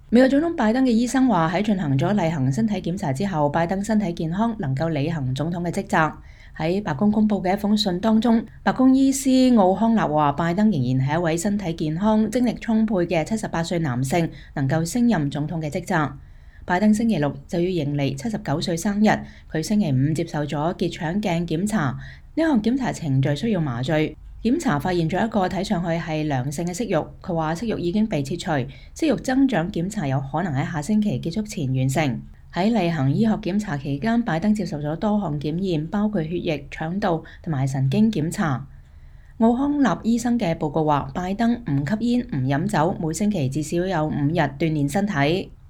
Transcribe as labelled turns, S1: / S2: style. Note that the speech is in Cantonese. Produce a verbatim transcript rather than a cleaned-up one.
S1: 美國總統拜登嘅醫生話，喺進行咗例行身體檢查之後，拜登身體健康，能夠履行總統嘅職責。喺白宮公佈嘅一封信當中，白宮醫師奧康納話，拜登仍然係一位身體健康、精力充沛嘅七十八歲男性，能夠升任總統嘅職責。拜登星期六就要迎嚟七十九歲生日，佢星期五接受咗結腸鏡檢查，呢項檢查程序需要麻醉。檢查發現咗一個睇上去係良性嘅息肉，佢話息肉已經被切除，息肉增長檢查有可能喺下星期結束前完成。喺例行醫學檢查期間，拜登接受咗多項檢驗，包括血液、腸道同埋神經檢查。奧康納醫生嘅報告話，拜登唔吸煙、唔飲酒，每星期至少有五日鍛鍊身體。